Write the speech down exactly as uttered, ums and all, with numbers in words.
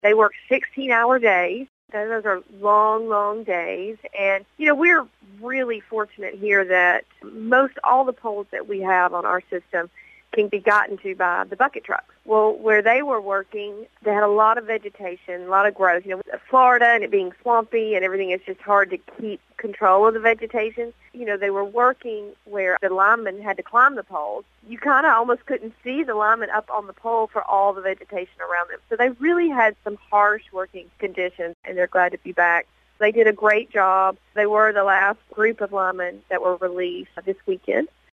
They work sixteen-hour days. Those are long, long days. And, you know, we're really fortunate here that most all the poles that we have on our system can be gotten to by the bucket trucks. Well, where they were working, they had a lot of vegetation, a lot of growth. You know, Florida and it being swampy and everything, it's just hard to keep control of the vegetation. You know, they were working where the linemen had to climb the poles. You kind of almost couldn't see the linemen up on the pole for all the vegetation around them. So they really had some harsh working conditions, and they're glad to be back. They did a great job. They were the last group of linemen that were released this weekend.